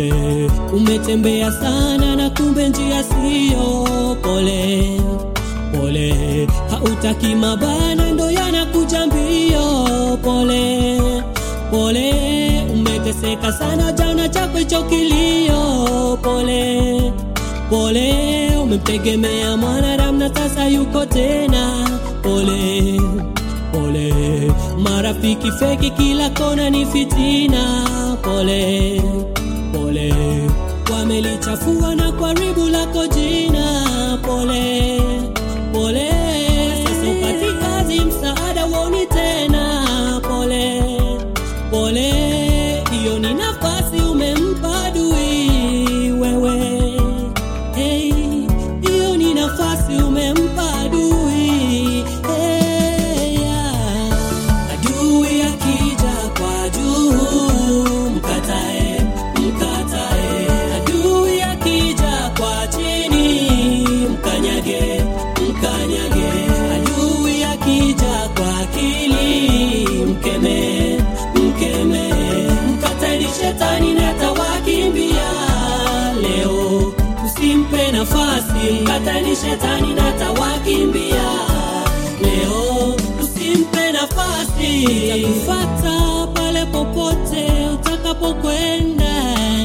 pole. Umetembea sana na kumbe njia sio. Pole, pole. Hautaki mabana ndo yanakuja mbio. Pole, pole. Umeteseka sana jana chako hicho kilio. Pole, pole. Umemtegemea mwanadamu na sasa yuko tena. Pole, pole. Marafiki feki kila kona ni fitina. Pole, pole. Wamelichafua na kuharibu lako jina. Pole, pole. Sasa upati kazi msaada woni tena. Pole, pole. Hiyo ni nafasi umempa adui wewe. Hey, hiyo ni nafasi umempa adui. Hey, yeah. Adui akija kwa juu mkatae, mkatae. Adui akija kwa chini mkanyage, mkanyage. Adui akija kwa akili mkeme, mkeme. Mkataeni shetani na atawakimbia leo. Usimpe nafasi. Mkataeni shetani na atawakimbia leo. Usimpe nafasi. Nitakufuata pale popote utakapokwenda.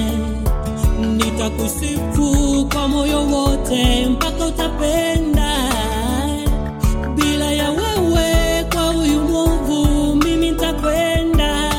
Nitakusifu kwa moyo wote mpaka utapenda. Bila ya wewe kwa huyu mwovu mimi nitakwenda.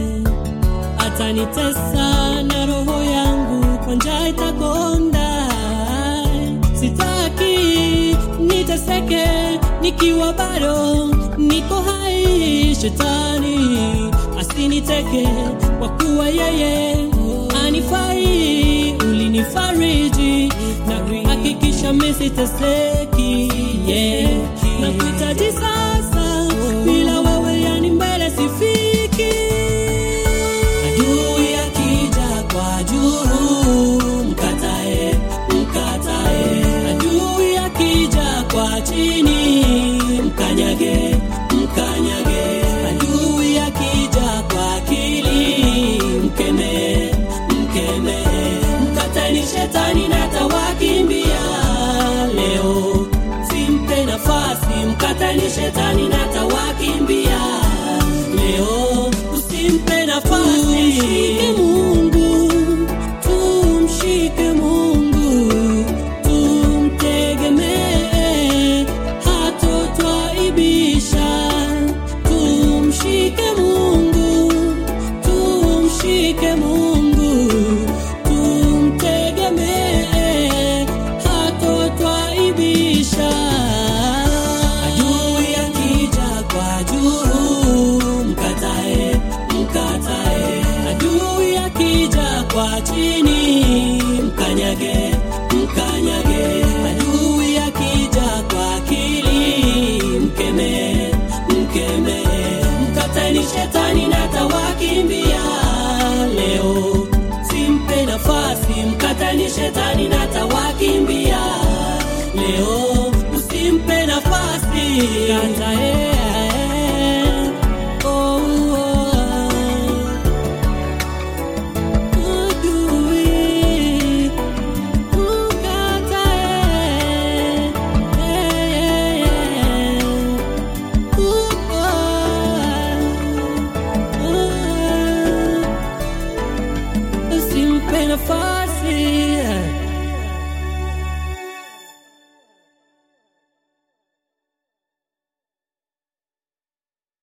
Atanitesa na roho yangu kwa njaa itakonda. Sitaki niteseke nikiwa bado niko hai. Shetani asiniteke kwa kuwa yeye anifai. Ulinifariji na hakikisha mesiteseki. Yeah. Na kuhitaji sasa bila wewe yani mbele sifiki. Adui akija kwa juu mkatae, mkatae. Adui akija kwa chini mkanyage, mkanyage. Adui akija kwa akili mkeme, mkeme. Mkataeni shetani na atawakimbia leo. Simpe nafasi. Mkataeni shetani na atawakimbia leo. Usimpe nafasi. Tumshike Mungu, tumshike Mungu, tumtegemee hatotwaibisha. Tumshike Mungu, tumshike Mungu, tumtegemee hatotwaibisha. Adui akija kwa juu mkatae, mkatae. Adui akija kwa chini mkanyage, mkanyage. Adui akija kwa akili mkeme, mkeme. Mkataeni shetani na atawakimbia leo. Simpe nafasi. Mkataeni shetani na atawakimbia leo. Usimpe nafasi. Mkatae. Usimpe nafasi.